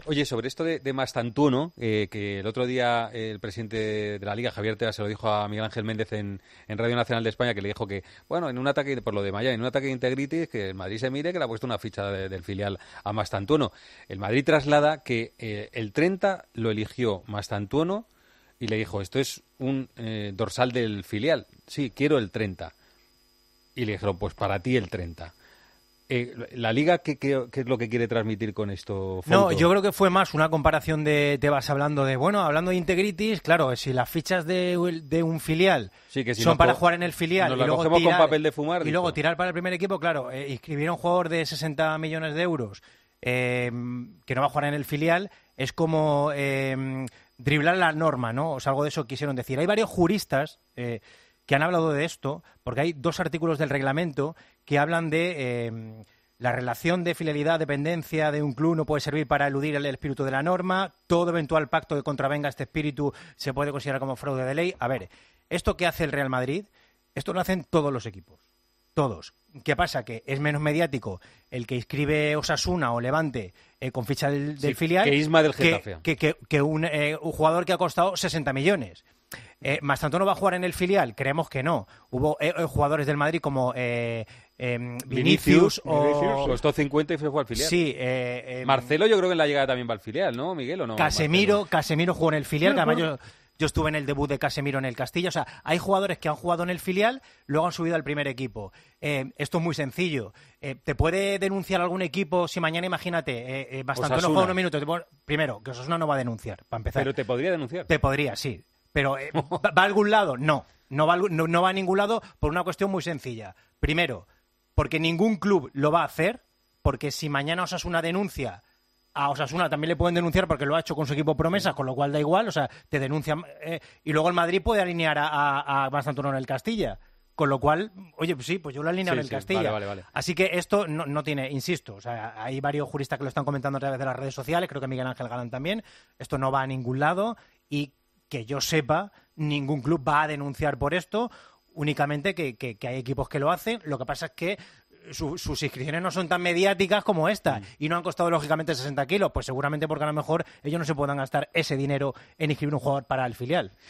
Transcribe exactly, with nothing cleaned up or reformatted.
Oye, sobre esto de, de Mastantuono, eh, que el otro día eh, el presidente de la Liga, Javier Tebas, se lo dijo a Miguel Ángel Méndez en, en Radio Nacional de España, que le dijo que, bueno, en un ataque, por lo de Miami, en un ataque de integritis, que el Madrid se mire que le ha puesto una ficha de, del filial a Mastantuono. El Madrid traslada que eh, el treinta lo eligió Mastantuono y le dijo, esto es un eh, dorsal del filial. Sí, quiero el treinta. Y le dijeron, pues para ti el treinta. Eh, ¿La Liga qué, qué, qué es lo que quiere transmitir con esto, Fouto? No, yo creo que fue más una comparación de Tebas hablando de, bueno, hablando de integritis, claro, si las fichas de, de un filial sí, que si son para co- jugar en el filial nos y la luego, cogemos tirar, con papel de fumar, y dijo. luego tirar para el primer equipo, claro, eh, inscribir a un jugador de sesenta millones de euros eh, que no va a jugar en el filial es como eh, driblar la norma, ¿no? O sea, algo de eso quisieron decir. Hay varios juristas eh, que han hablado de esto, porque hay dos artículos del reglamento que hablan de... Eh, la relación de filialidad, dependencia de un club no puede servir para eludir el espíritu de la norma. Todo eventual pacto que contravenga este espíritu se puede considerar como fraude de ley. A ver, ¿esto que hace el Real Madrid? Esto lo hacen todos los equipos. Todos. ¿Qué pasa? Que es menos mediático el que inscribe Osasuna o Levante eh, con ficha del, del sí, filial que Isma del que, Getafe. que, que, que un, eh, un jugador que ha costado sesenta millones. Eh, ¿Mastantuono va a jugar en el filial? Creemos que no. Hubo eh, eh, jugadores del Madrid como eh, eh, Vinicius, Vinicius o... Vinicius, costó cincuenta y fue a jugar al filial. Sí. Eh, eh, Marcelo yo creo que en la llegada también va al filial, ¿no, Miguel? ¿O no? Casemiro, Marcelo. Casemiro jugó en el filial, que además yo, yo estuve en el debut de Casemiro en el Castilla. O sea, hay jugadores que han jugado en el filial, luego han subido al primer equipo. Eh, esto es muy sencillo. Eh, ¿Te puede denunciar algún equipo si mañana, imagínate, eh, eh, Mastantuono juega unos minutos? Te pon- Primero, que Osasuna no va a denunciar, para empezar. Pero te podría denunciar. Te podría, sí. Pero eh, ¿va a algún lado? No. No va, a, no, no va a ningún lado por una cuestión muy sencilla. Primero, porque ningún club lo va a hacer, porque si mañana Osasuna denuncia, a Osasuna también le pueden denunciar porque lo ha hecho con su equipo promesas, con lo cual da igual, o sea, te denuncian. Eh, y luego el Madrid puede alinear a, a, a Mastantuono en el Castilla. Con lo cual, oye, pues sí, pues yo lo alineo Sí, en el sí, Castilla. vale, vale, vale. Así que esto no, no tiene, insisto, o sea, hay varios juristas que lo están comentando a través de las redes sociales, creo que Miguel Ángel Galán también. Esto no va a ningún lado y que yo sepa, ningún club va a denunciar por esto, únicamente que, que, que hay equipos que lo hacen. Lo que pasa es que su, sus inscripciones no son tan mediáticas como esta mm. y no han costado, lógicamente, sesenta kilos. Pues seguramente porque a lo mejor ellos no se puedan gastar ese dinero en inscribir un jugador para el filial.